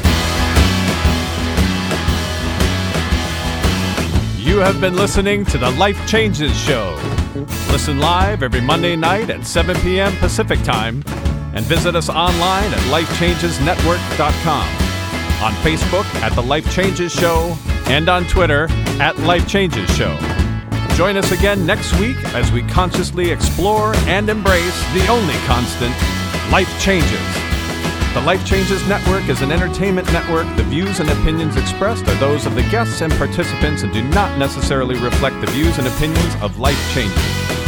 You have been listening to the Life Changes Show. Listen live every Monday night at seven p.m. Pacific Time and visit us online at life changes network dot com, on Facebook at The Life Changes Show, and on Twitter at Life Changes Show. Join us again next week as we consciously explore and embrace the only constant, life changes. The Life Changes Network is an entertainment network. The views and opinions expressed are those of the guests and participants and do not necessarily reflect the views and opinions of Life Changes.